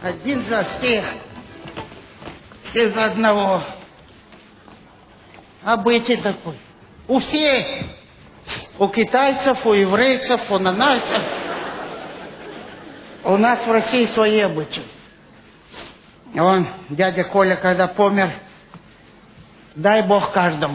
Один за всех, все за одного. Обычай такой. У всех. У китайцев, у еврейцев, у нанайцев. У нас в России свои обычаи. Вон, дядя Коля, когда помер, дай Бог каждому.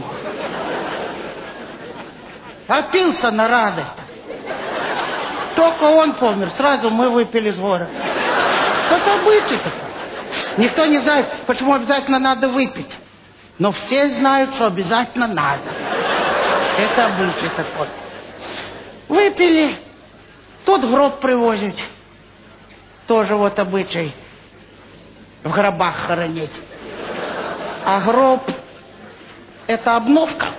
Опился на радость. Только он помер, сразу мы выпили с города. Это обычай такой. Никто не знает, почему обязательно надо выпить. Но все знают, что обязательно надо. Это обычай такой. Выпили, тут гроб привозят. Тоже вот обычай. В гробах хоронить. А гроб — это обновка.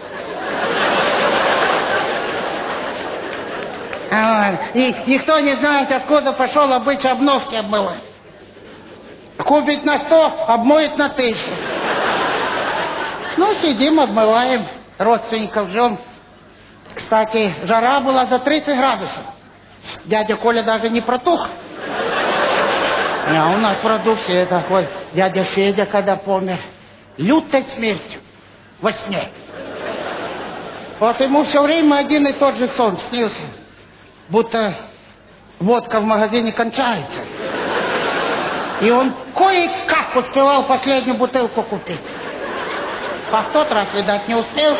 И никто не знает, откуда пошел обычай обновки обмывать. Купить на 100, обмоет на 1000. Ну, сидим, обмываем, родственников ждем. Кстати, жара была за 30 градусов. Дядя Коля даже не протух. А у нас в роду все такой. Дядя Федя, когда помер, лютой смертью во сне. Вот ему все время один и тот же сон снился. Будто водка в магазине кончается. И он кое-как успевал последнюю бутылку купить. А в тот раз, видать, не успел.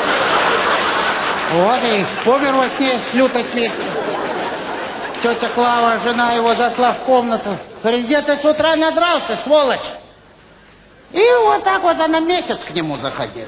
Вот и помер во сне лютой смертью. Тетя Клава, жена его, зашла в комнату. Говорит, где ты с утра надрался, сволочь? И вот так вот она месяц к нему заходила.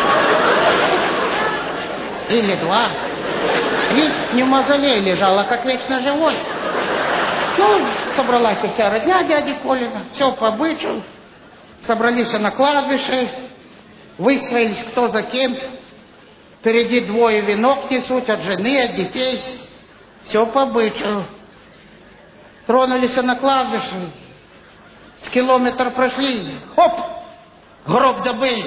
Или 2. И не в мавзолее лежала, как вечно живой. Ну, собралась вся родня дяди Колина, все по обычаю. Собрались на кладбище, выстроились кто за кем. Впереди 2 венок несут от жены, от детей. Все по обычаю. Тронулись на кладбище. С километр прошли. Хоп! Гроб добыли.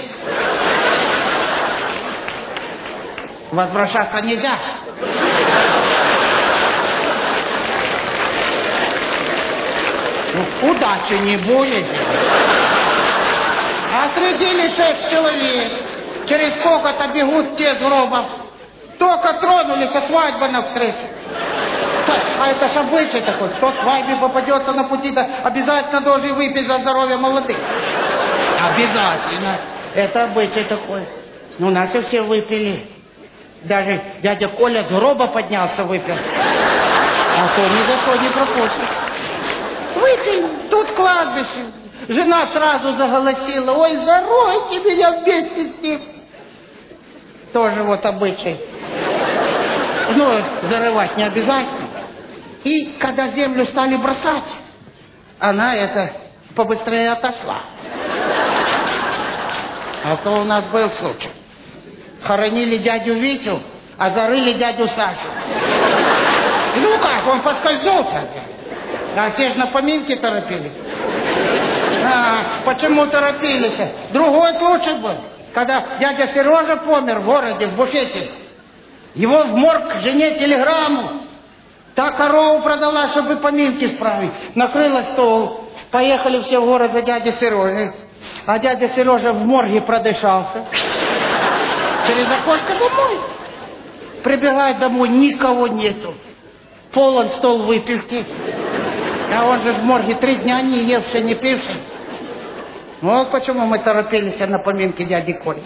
Возвращаться нельзя. Удачи не будет. Отрядили 6 человек. Через сколько-то бегут те с гробом. Только тронулись, а свадьба навстречу. А это ж обычай такой. Кто свадьбе попадется на пути, то обязательно должен выпить за здоровье молодых. Обязательно. Это обычай такой. У нас и все выпили. Даже дядя Коля с гроба поднялся, выпил. А то ни за что не пропустит. Выпили. Тут кладбище. Жена сразу заголосила. Ой, заройте меня вместе с ним. Тоже вот обычай. Ну, зарывать не обязательно. И когда землю стали бросать, она это побыстрее отошла. А то у нас был случай. Хоронили дядю Витю, а зарыли дядю Сашу. Ну как, он поскользнулся. А все же на поминки торопились. Почему торопились? Другой случай был. Когда дядя Сережа помер в городе, в буфете. Его в морг жене телеграмму. Та корову продала, чтобы поминки справить. Накрыла стол. Поехали все в город за дядей Сережей. А дядя Сережа в морге продышался. Через окошко домой. Прибегает домой, никого нету. Полон стол выпивки. А он же в морге 3 дня не евший, не пивший. Вот почему мы торопились на поминки дяди Коли.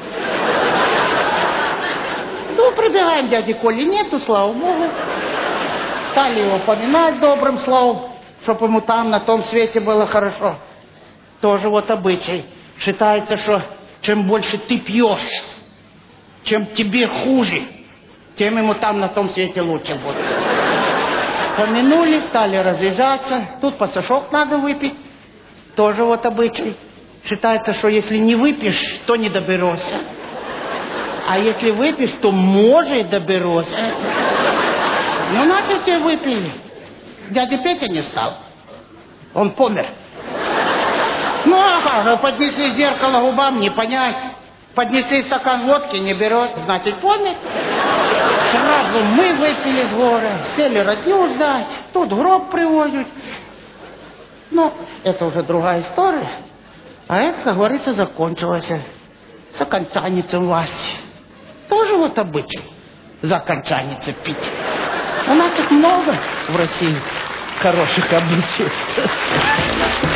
Ну, прибегаем дяди Коли, нету, слава Богу. Стали его поминать добрым словом, чтобы ему там, на том свете было хорошо. Тоже вот обычай. Считается, что чем больше ты пьешь, чем тебе хуже, тем ему там, на том свете лучше будет. Помянули, стали разъезжаться. Тут пасашок надо выпить. Тоже вот обычай. Считается, что если не выпьешь, то не доберешься. А если выпьешь, то может доберешься. Ну, наши все выпили. Дядя Петя не стал. Он помер. Ну, ага, поднесли зеркало губам, не понять. Поднесли стакан водки, не берет, значит, помер. Сразу мы выпили с горы, сели родню ждать. Тут гроб привозят. Ну, это уже другая история. А это, как говорится, закончилось. С окончанием власти. Тоже вот обычай. За окончанием пить. У нас их много в России. Хороших обычаев.